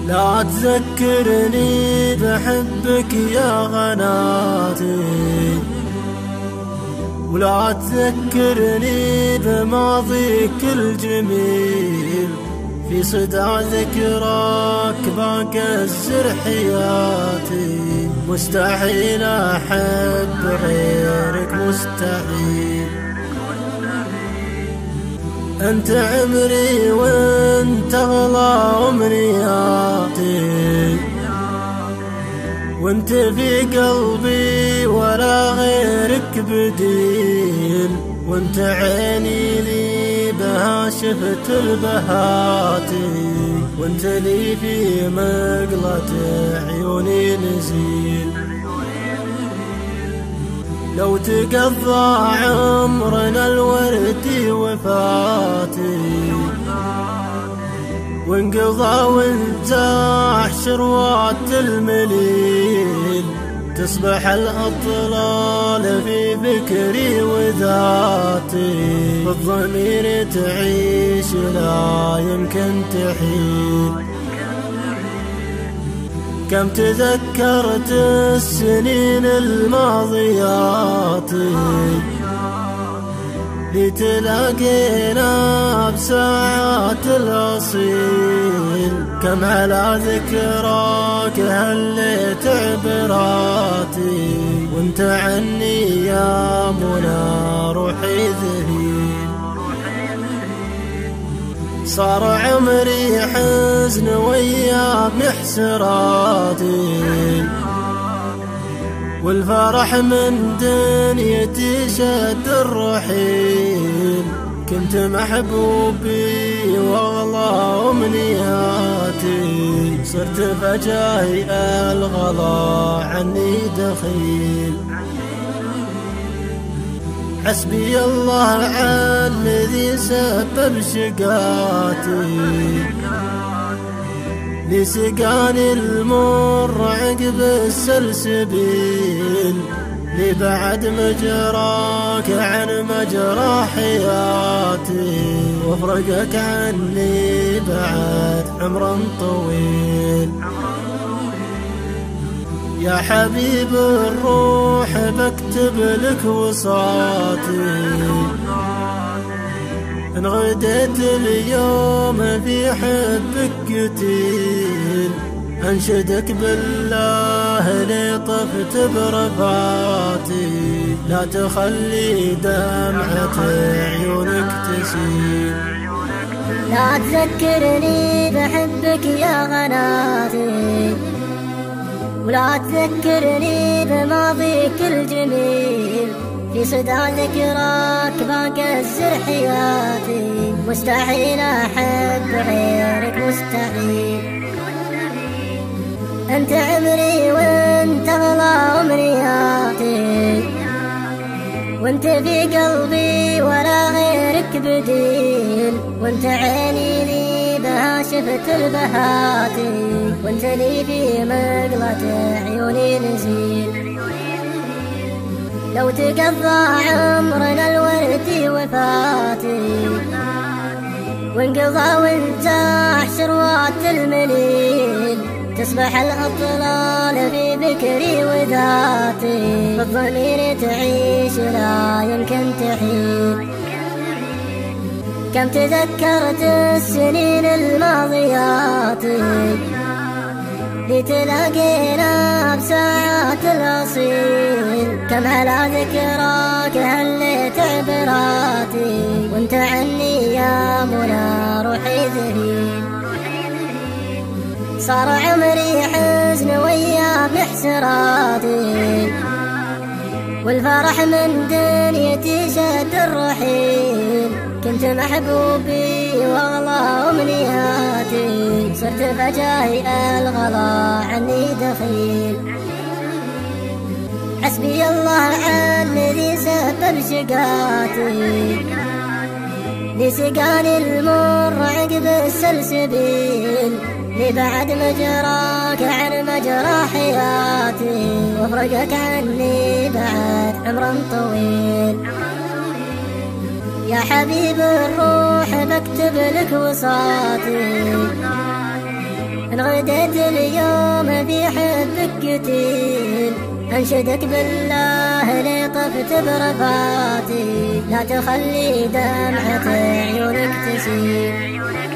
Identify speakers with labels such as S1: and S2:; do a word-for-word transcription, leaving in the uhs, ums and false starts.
S1: لا تذكرني بحبك يا غناتي، ولا تذكرني بماضيك الجميل، في صدى ذكراك بكسر حياتي. مستحيل أحب غيرك مستحيل، أنت عمري وأنت أغلى أمنياتي، وأنت في قلبي ولا غيرك بديل، وأنت عيني لي بها شفت البهاتي، وأنت لي في مقلة عيوني نزيل. لو تقضى عمرنا الوردي وفاتي، وانقضى وانزاح شروات المليل، تصبح الأطلال في فكري وذاتي، بالضمير تعيش لا يمكن تحيل. كم تذكرت السنين الماضيات، لتلاقينا بساعات الأصيل، كم على ذكراك هليت عبراتي، وانت عني يا منى روحي ذهيل. صار عمري حزن ويا محسراتي، والفرح من دنيتي شد الرحيل، كنت محبوبي واغلى امنياتي، صرت فجاي الغلا عني دخيل. حسبي الله على الذي سبب شقاتي، لسقاني المر عقب السلسبيل، لبعد مجراك عن مجرى حياتي، وافرقك عني بعد عمر طويل. يا حبيب الروح بكتب لك وصاتي، إن غديت اليوم في حبك قتيل، أنشدك بالله لطفت برفاتي، لا تخلي دمعة عيونك تسيل.
S2: لا تذكرني بحبك يا غناتي، ولا تذكرني بماضيك الجميل، في صدى ذكراك بكسر حياتي. مستحيل أحب غيرك مستحيل، أنت عمري وأنت أغلى أمنياتي، وأنت في قلبي ولا غيرك بديل، وأنت عيني لي بها شفت البهاتي، وأنت لي في مقلة عيوني نزيل. لو تقضى عمرنا الوردي وفاتي، وانقضى وانزاح شروات المليل، تصبح الأطلال في فكري وذاتي، بالضمير تعيش لا يمكن تحيل. كم تذكرت السنين الماضيات، لتلاقينا بساعات الأصيل، كم على ذكراك هليت عبراتي، وانت عني يا منى روحي ذهيل. صار عمري حزن ويا محسراتي، والفرح من دنيتي شد الرحيل، كنت محبوبي واغلى امنياتي، صرت فجاي الغلا عني دخيل. حسبي الله على الذي سبب شقاتي، لسقاني المر عقب السلسبيل، لبعد مجراك عن مجرى حياتي، وافرقك عني بعد عمر طويل. يا حبيب الروح بكتب لك وصاتي، إن غديت اليوم في حبك قتيل أنشدك بالله لي طفت برفاتي لا تخلي دمعة عيونك تسيل.